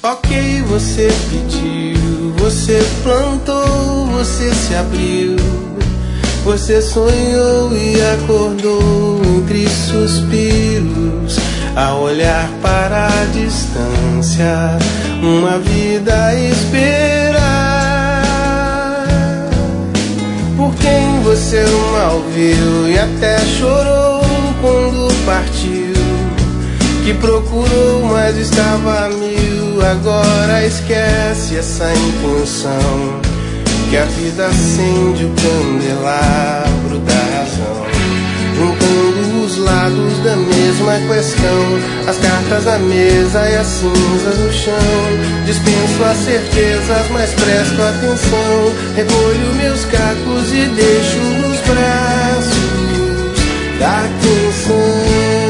Ok, você pediu, você plantou, você se abriu, você sonhou e acordou entre suspiros, a olhar para a distância, uma vida a esperar. Por quem você mal viu e até chorou quando partiu, que procurou, mas estava a mil. Agora esquece essa intenção, que a vida acende o candelabro da razão, juntando os lados da mesma questão, as cartas na mesa e as cinzas no chão. Dispenso as certezas, mas presto atenção, recolho meus cacos e deixo nos braços da canção.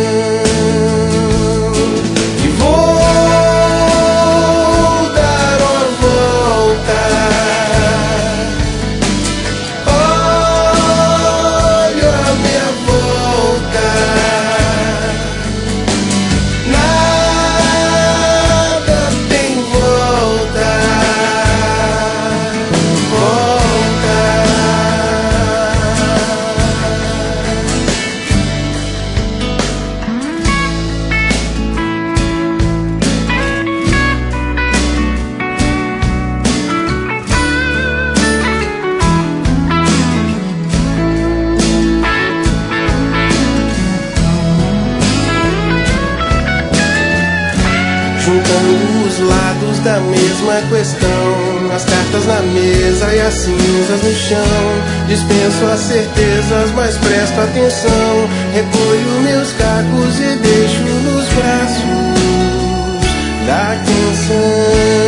Juntando os lados da mesma questão, as cartas na mesa e as cinzas no chão. Dispenso as certezas, mas presto atenção, recolho meus cacos e deixo nos braços da canção.